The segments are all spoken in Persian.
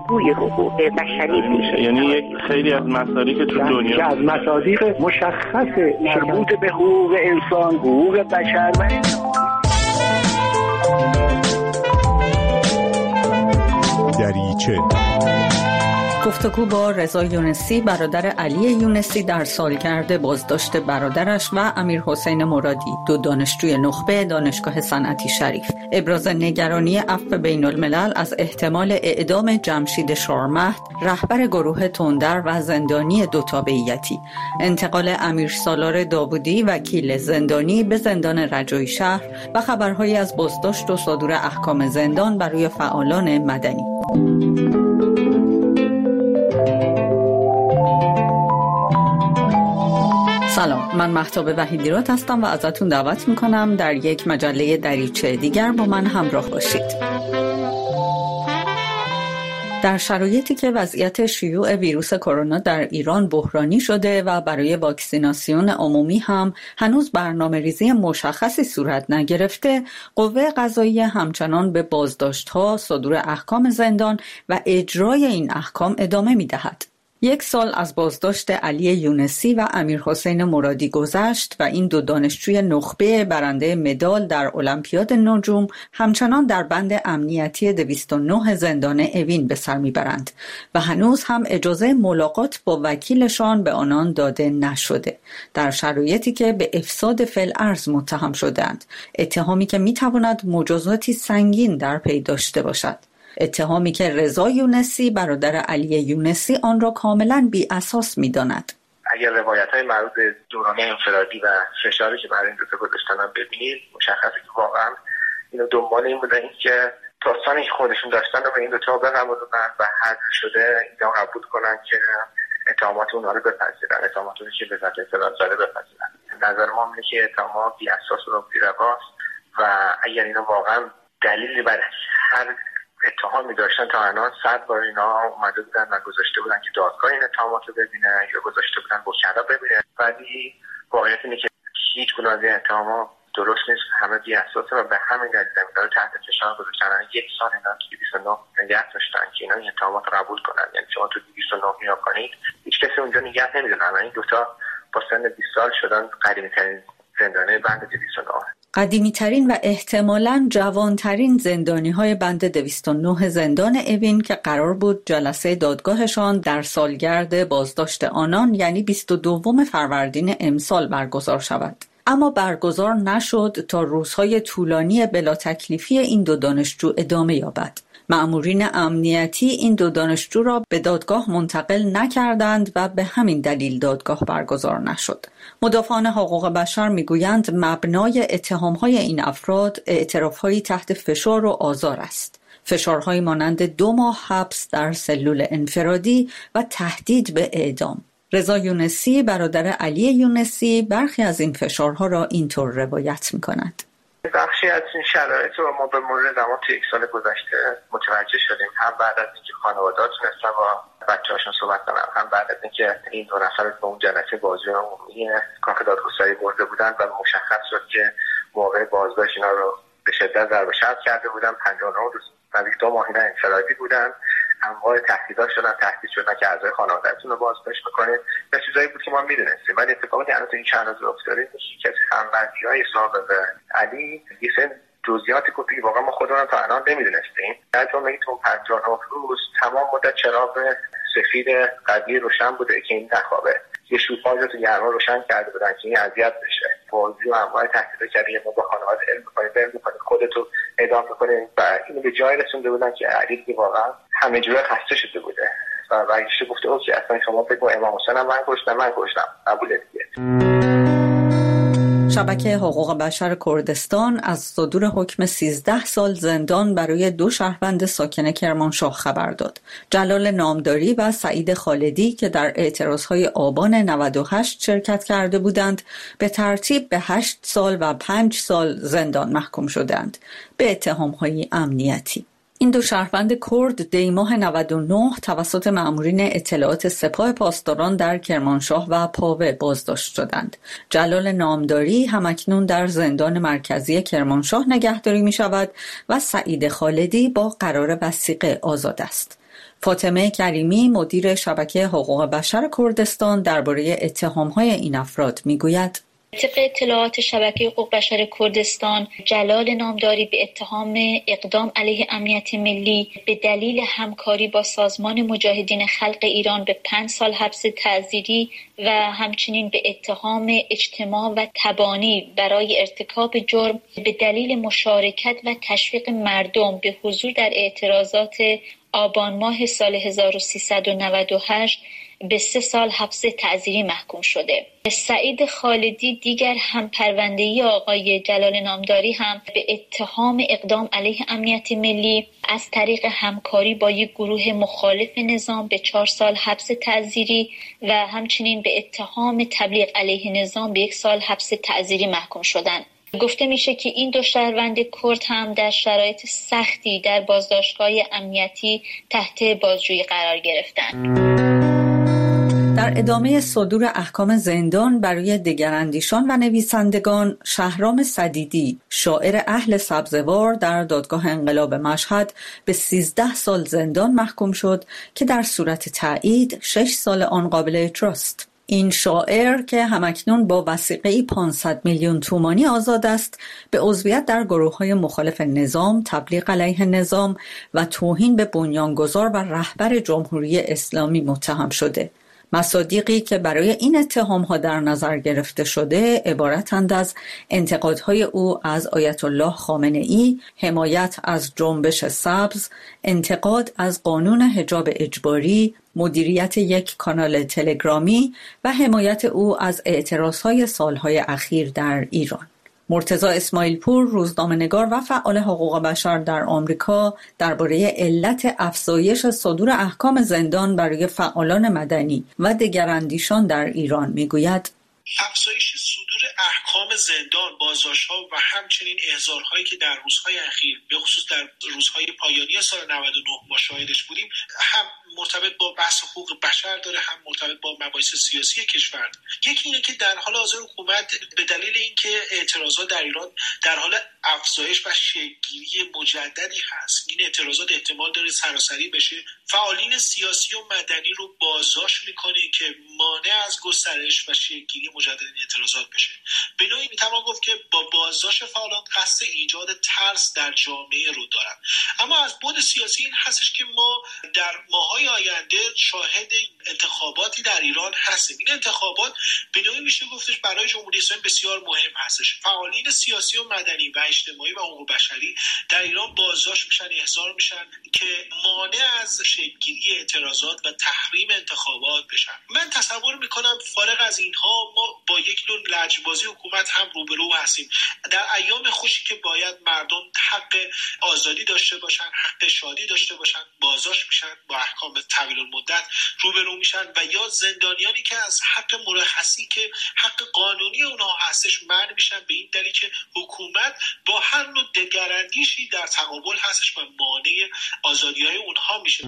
بازگوی حقوق بشری میشه. یعنی یک خیلی از مصادیق تو دنیا از مصادیق مشخص مربوط به حقوق انسان، حقوق بشر و دریچه. گفتگو با رضا یونسی برادر علی یونسی در سالگرد بازداشت برادرش و امیر حسین مرادی، دو دانشجوی نخبه دانشگاه صنعتی شریف. ابراز نگرانی عفو بین الملل از احتمال اعدام جمشید شارمهد، رهبر گروه تندر و زندانی دو تابعیتی. انتقال امیر سالار داوودی وکیل زندانی به زندان رجایی شهر و خبرهایی از بازداشت و صدور احکام زندان برای فعالان مدنی. سلام، من مهتاب وحیدیرات هستم و ازتون دعوت میکنم در یک مجله دریچه دیگر با من همراه باشید. در شرایطی که وضعیت شیوع ویروس کرونا در ایران بحرانی شده و برای واکسیناسیون عمومی هم هنوز برنامه‌ریزی مشخصی صورت نگرفته، قوه قضاییه همچنان به بازداشت‌ها، صدور احکام زندان و اجرای این احکام ادامه می‌دهد. 1 سال از بازداشت علی یونسی و امیر حسین مرادی گذشت و این دو دانشجوی نخبه برنده مدال در المپیاد نجوم همچنان در بند امنیتی 209 زندان اوین به سر میبرند و هنوز هم اجازه ملاقات با وکیلشان به آنان داده نشده، در شرایطی که به افساد فی‌الارض متهم شدند، اتهامی که میتواند مجازاتی سنگین در پی داشته باشد. اتهامی که رضا یونسی برادر علی یونسی آن را کاملا بی اساس می‌داند. اگر روایت‌های مربوط به دوران انفرادی و فشاری که برای این دوتا گذاشتن هم ببینید، مشخصه که واقعا اینو دنبال این بودن که داستانی که خودشون داشتن رو به این دوتا بقبولونن و حذف شده اینا قبول کنن که اتهامات اونها رو بپذیرن، اتهاماتی که به ذات اطلاع زده بپذیرن. نظر ما اینه که اتهامات بی اساس و بی‌رواست و اگر اینا واقعا دلیلی برای هر اتهامی داشتن تا الان 100 بار اینا اومده بودن و گذاشته بودن که دادگاه این اتهامات رو ببینه یا گذاشته بودن وکلا ببینه، ولی واقعیت اینه که هیچ گونه از این اتهامات درست نیست، همه بی اساسه و به همین دلیل اینا رو تحت فشار گذاشتن. 1 سال اینا تو 209 نگه داشتن که اینا این اتهامات رو قبول کنن. یعنی شما تو 209 نگاه کنید هیچ کسی اونجا نگه نمیدونن. این دوتا با سن 20 سال شدن قدیمی‌ترین زندانی بند 209. قدیمی‌ترین و احتمالاً جوان‌ترین زندانی‌های بند 209 زندان اوین که قرار بود جلسه دادگاهشان در سالگرد بازداشت آنان یعنی 22 فروردین امسال برگزار شود. اما برگزار نشد تا روزهای طولانی بلا تکلیفی این دو دانشجو ادامه یابد. مأمورین امنیتی این دو دانشجو را به دادگاه منتقل نکردند و به همین دلیل دادگاه برگزار نشد. مدافعان حقوق بشر میگویند مبنای اتهامهای این افراد اعترافهایی تحت فشار و آزار است. فشارهایی مانند 2 ماه حبس در سلول انفرادی و تهدید به اعدام. رضا یونسی برادر علی یونسی برخی از این فشارها را اینطور روایت می‌کند. بخشی از این شرایط رو ما به مرور زمان تو 1 سال گذشته متوجه شدیم، هم بعد از اینکه خانواده‌ها تونستن با بچه‌هاشون صحبت کنن، هم بعد از اینکه این دو نفر به اون جلسه بازجویی عمومی کاخ دادگستری برده بودن و مشخص شد که موقع بازداشت اینا رو به شدت ضرب و شتم کرده بودن. 59 روز نزدیک 2 ماه اینا انفرادی بودن. انواع تهدیدات تهدید شدن که اعضای خانواده‌تون رو بازداشت می‌کنید. به چیزایی بود که ما می‌دونستیم، ولی اتفاقی الان تو این چند روز افتاده که همبندی‌های سابق علی یه سری جزئیاتی گفت که واقعا ما خودمون تا الان نمی‌دونستیم. در جمله تو 59 روز تمام مدت چراغ سفید قضیه روشن بوده که این نخوابه. یه شوپاژ رو تو گرما روشن کرده بودن که این اذیت بشه. بازی و انواع تهدیدات کردن ما با خانواده علم می‌کنید خودتو اعدام می‌کنید و اینو به جای رسونده بودن که علی واقعا همه جوره خسته شده بوده و برگشته گفته اوکی اصلا شما بگو امام حسین من کشتم قبوله دیگه. شبکه حقوق بشر کردستان از صدور حکم 13 سال زندان برای 2 شهروند ساکن کرمانشاه خبر داد. جلال نامداری و سعید خالدی که در اعتراضهای آبان 98 شرکت کرده بودند، به ترتیب به 8 سال و 5 سال زندان محکوم شدند به اتهام‌های امنیتی. این 2 شهروند کرد دیماه 99 توسط مأمورین اطلاعات سپاه پاسداران در کرمانشاه و پاوه بازداشت شدند. جلال نامداری همکنون در زندان مرکزی کرمانشاه نگهداری می شود و سعید خالدی با قرار وثیقه آزاد است. فاطمه کریمی مدیر شبکه حقوق بشر کردستان درباره اتهام‌های این افراد میگوید: طبق اطلاعات شبکه حقوق بشر کردستان، جلال نامداری به اتهام اقدام علیه امنیت ملی به دلیل همکاری با سازمان مجاهدین خلق ایران به 5 سال حبس تعزیری و همچنین به اتهام اجتماع و تبانی برای ارتکاب جرم به دلیل مشارکت و تشویق مردم به حضور در اعتراضات آبان ماه سال 1398 به 3 سال حبس تعزیری محکوم شده. سعید خالدی دیگر هم پرونده‌ای آقای جلال نامداری هم به اتهام اقدام علیه امنیت ملی از طریق همکاری با یک گروه مخالف نظام به 4 سال حبس تعزیری و همچنین به اتهام تبلیغ علیه نظام به 1 سال حبس تعزیری محکوم شدند. گفته میشه که این 2 شهروند کرد هم در شرایط سختی در بازداشتگاه امنیتی تحت بازجویی قرار گرفتند. در ادامه صدور احکام زندان برای دگراندیشان و نویسندگان، شهرام سدیدی، شاعر اهل سبزوار، در دادگاه انقلاب مشهد به 13 سال زندان محکوم شد که در صورت تایید 6 سال آن قابل اجراست. این شاعر که همکنون با وثیقه‌ای 500 میلیون تومانی آزاد است، به عضویت در گروه‌های مخالف نظام، تبلیغ علیه نظام و توهین به بنیانگذار و رهبر جمهوری اسلامی متهم شده. مصادیقی که برای این اتهام‌ها در نظر گرفته شده عبارتند از انتقادهای او از آیت الله خامنه‌ای، حمایت از جنبش سبز، انتقاد از قانون حجاب اجباری، مدیریت یک کانال تلگرامی و حمایت او از اعتراضهای سالهای اخیر در ایران. مرتضی اسماعیل پور، روزنامه‌نگار و فعال حقوق بشر در آمریکا، درباره علت افزایش صدور احکام زندان برای فعالان مدنی و دگراندیشان در ایران میگوید: افزایش صدور احکام زندان، بازداشت‌ها و همچنین احضارهایی که در روزهای اخیر به خصوص در روزهای پایانی سال 99 ما شاهدش بودیم، هم مرتبط با بحث حقوق بشر داره، هم مرتبط با مباحث سیاسی کشور. یکی اینه که در حال حاضر حکومت به دلیل اینکه اعتراضات در ایران در حال افزایش و شکل‌گیری مجددی هست، این اعتراضات احتمال داره سراسری بشه، فعالین سیاسی و مدنی رو بازداشت میکنه که مانع از گسترش و شکل‌گیری مجدد این اعتراضات بشه. به نوعی میتوان گفت که با بازداشت فعالان قصد ایجاد ترس در جامعه رو دارن. اما از بعد سیاسی این هستش که ما در ماه‌های آینده شاهد انتخاباتی در ایران هستیم. این انتخابات به نوعی میشه گفتش برای جمهوری اسلامی بسیار مهم هستش. فعالین سیاسی و مدنی و اجتماعی و حقوق بشری در ایران بازداشت میشن، احضار میشن که مانع از شکل‌گیری اعتراضات و تحریم انتخابات بشن. من تصور میکنم فارغ از اینها ما با یک نوع لجبازی حکومت هم روبرو هستیم. در ایام خوشی که باید مردم حق آزادی داشته باشن، حق شادی داشته باشن، بازداشت میشن، با احکام طویل المدت روبرو میشن و یا زندانیانی که از حق مرخصی که حق قانونی اونها هستش منع میشن، به این دلیل که حکومت با هر نوع دگراندیشی در تقابل هستش و مانع آزادی‌های اونها میشه.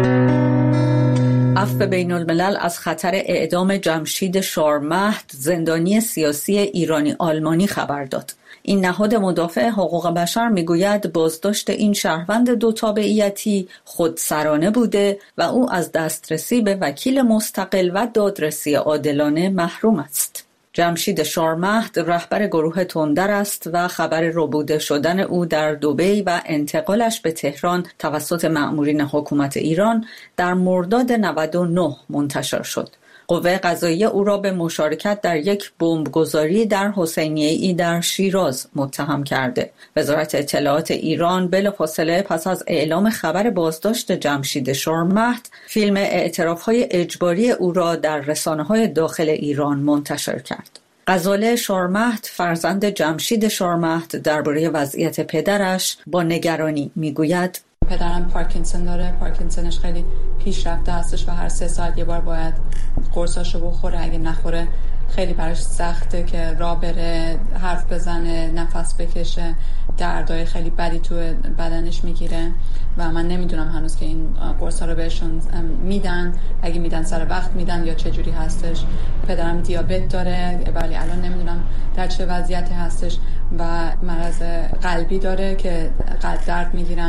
عفو بین الملل از خطر اعدام جمشید شارمهد، زندانی سیاسی ایرانی آلمانی خبر داد. این نهاد مدافع حقوق بشر میگوید بازداشت این شهروند 2 تابعیتی خودسرانه بوده و او از دسترسی به وکیل مستقل و دادرسی عادلانه محروم است. جمشید شارمهد رهبر گروه تندر است و خبر ربوده شدن او در دبی و انتقالش به تهران توسط مأمورین حکومت ایران در مرداد 99 منتشر شد. قوه قضاییه او را به مشارکت در یک بمبگذاری در حسینیه‌ای در شیراز متهم کرده. وزارت اطلاعات ایران بلافاصله پس از اعلام خبر بازداشت جمشید شارمهد، فیلم اعتراف‌های اجباری او را در رسانه‌های داخل ایران منتشر کرد. غزاله شارمهد، فرزند جمشید شارمهد، درباره وضعیت پدرش با نگرانی میگوید: پدرم پارکینسون داره، پارکینسونش خیلی پیشرفته هستش و هر 3 ساعت یه بار باید قرصاشو بخوره، اگه نخوره خیلی براش سخته که راه بره، حرف بزنه، نفس بکشه، دردای خیلی بدی تو بدنش میگیره و من نمیدونم هنوز که این قرصا رو بهشون میدن، اگه میدن سر وقت میدن یا چه جوری هستش. پدرم دیابت داره ولی الان نمیدونم در چه وضعیتی هستش و مرض قلبی داره که قلب درد میگیرن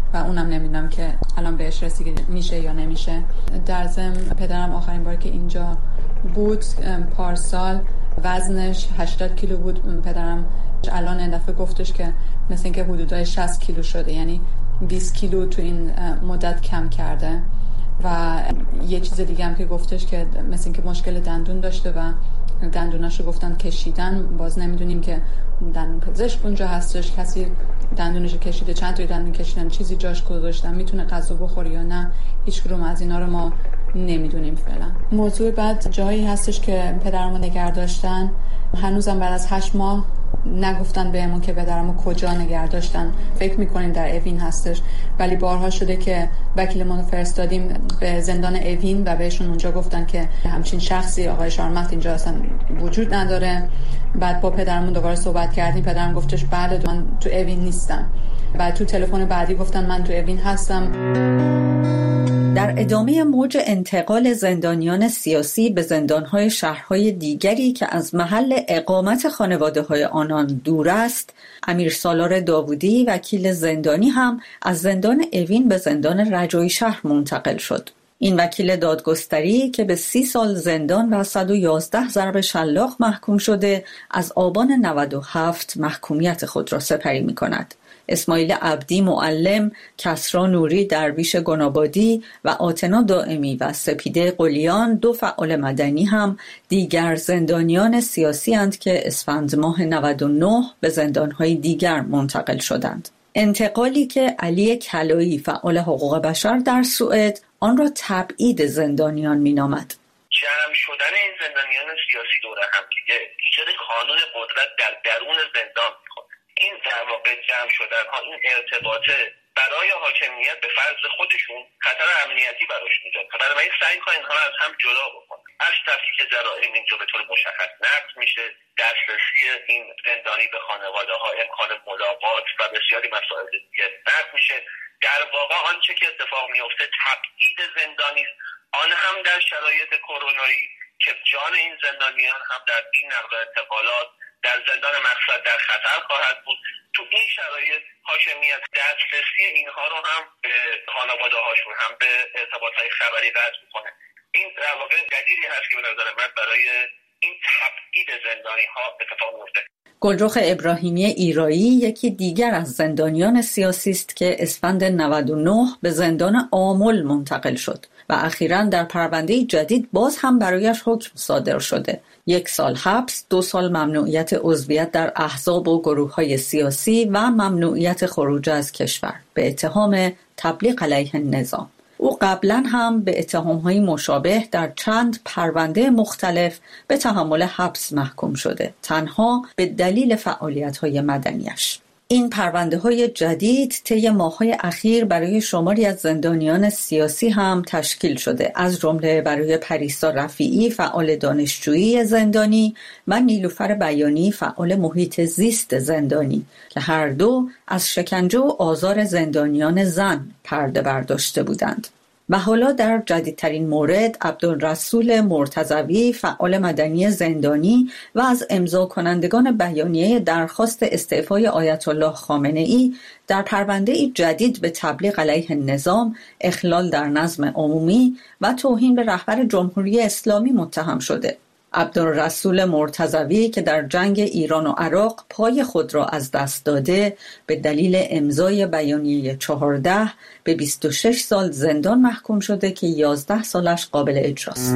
و اونم نمیدونم که الان بهش رسیده میشه یا نمیشه. در ضمن پدرم آخرین بار که اینجا بود پارسال وزنش 80 کیلو بود. پدرم الان این دفعه گفتش که مثل اینکه حدودای 60 کیلو شده، یعنی 20 کیلو تو این مدت کم کرده. و یه چیز دیگه هم که گفتش که مثل اینکه مشکل دندون داشته و دندوناشو گفتن کشیدن. باز نمیدونیم که دندون پزشک اونجا هستش، کسی دندونشو کشیده، چند تا دندون کشیدن، چیزی جاش گذاشتن، میتونه غذا بخوره یا نه، هیچ کدوم از اینا رو ما نمیدونیم فعلا. موضوع بعد جایی هستش که پدرمو نگه داشتن، هنوزم بعد از 8 ماه نگفتن بهمون که پدرمو کجا نگه داشتن. فکر میکنیم در اوین هستش، ولی بارها شده که وکیلمون فرستادیم به زندان اوین و بهشون اونجا گفتن که همچین شخصی آقای شارمخت اینجا اصلا وجود نداره. بعد با پدرمون دوباره صحبت کردیم، پدرم گفتش بله من تو اوین نیستم. بعد تو تلفن بعدی گفتن من تو اوین هستم. در ادامه موج انتقال زندانیان سیاسی به زندانهای شهرهای دیگری که از محل اقامت خانواده‌های آنان دور است، امیر سالار داوودی وکیل زندانی هم از زندان اوین به زندان رجایی شهر منتقل شد. این وکیل دادگستری که به 30 سال زندان و 111 ضرب شلاق محکوم شده، از آبان 97 محکومیت خود را سپری می‌کند. اسماعیل عبدی معلم، کسرا نوری درویش گنابادی و آتنا دائمی و سپیده قلیان 2 فعال مدنی هم دیگر زندانیان سیاسی اند که اسفند ماه 99 به زندانهای دیگر منتقل شدند. انتقالی که علی کلایی فعال حقوق بشر در سوئد آن را تبعید زندانیان مینامد. جمع شدن این زندانیان سیاسی دور هم دیگه ایجاد قانون قدرت در درون زندان می‌کنه. این در واقع جمع شدن ها، این ارتباطه برای حاکمیت به فرض خودشون خطر امنیتی براش میاد. بنابراین سعی کنن اینها رو از هم جدا بکنن. از تفکیک جرائم اینجا به طور مشخص نقض میشه، دسترسی این زندانی به خانواده ها، امکان ملاقات و بسیاری مسائل دیگه نقض میشه. در واقع آنچه که اتفاق میفته تبعید زندانی، آن هم در شرایط کرونایی که جان این زندانیان هم در این نقل و انتقالات در زندان مقصد در خطر خواهد بود. تو این شرایط حاکمیت دسترسی اینها رو هم به خانواده هاشون هم به ارتباطات خبری قطع میکنه. این در واقع دلیلی هست که به نظر من برای این تبعید زندانی ها اتفاق میفته. گلرخ ابراهیمی ایرایی یکی دیگر از زندانیان سیاسی است که اسفند 99 به زندان آمل منتقل شد و اخیراً در پرونده جدید باز هم برایش حکم صادر شده. 1 سال حبس، 2 سال ممنوعیت عضویت در احزاب و گروه‌های سیاسی و ممنوعیت خروج از کشور به اتهام تبلیغ علیه النظام. او قبلا هم به اتهام‌های مشابه در چند پرونده مختلف به تحمل حبس محکوم شده، تنها به دلیل فعالیت‌های مدنیش. این پرونده‌های جدید طی ماه‌های اخیر برای شماری از زندانیان سیاسی هم تشکیل شده، از جمله برای پریسا رفیعی فعال دانشجویی زندانی و نیلوفر بیانی فعال محیط زیست زندانی که هر دو از شکنجه و آزار زندانیان زن پرده برداشته بودند. و حالا در جدیدترین مورد عبدالرسول مرتضوی فعال مدنی زندانی و از امضا کنندگان بیانیه درخواست استعفای آیت الله خامنه‌ای در پرونده جدید به تبلیغ علیه النظام، اخلال در نظم عمومی و توهین به رهبر جمهوری اسلامی متهم شده. عبدالرسول مرتضوی که در جنگ ایران و عراق پای خود را از دست داده، به دلیل امضای بیانیه 14 به 26 سال زندان محکوم شده که 11 سالش قابل اجراست.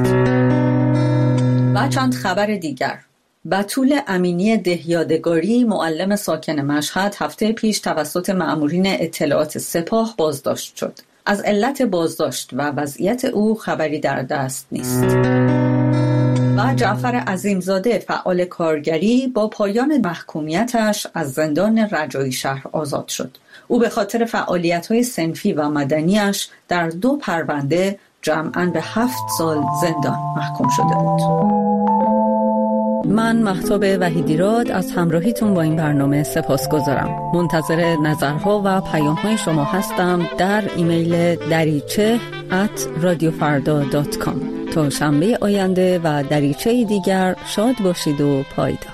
و چند خبر دیگر. بتول امینی دهیادگاری معلم ساکن مشهد هفته پیش توسط مأمورین اطلاعات سپاه بازداشت شد. از علت بازداشت و وضعیت او خبری در دست نیست. و جعفر عظیمزاده فعال کارگری با پایان محکومیتش از زندان رجایی شهر آزاد شد. او به خاطر فعالیت‌های صنفی و مدنیش در 2 پرونده جمعاً به 7 سال زندان محکوم شده بود. من مهتاب وحیدیراد از همراهیتون با این برنامه سپاسگزارم. منتظر نظرها و پیام‌های شما هستم در ایمیل dariche@radiofarda.com. تا شنبه آینده و دریچه دیگر شاد باشید و پایدار.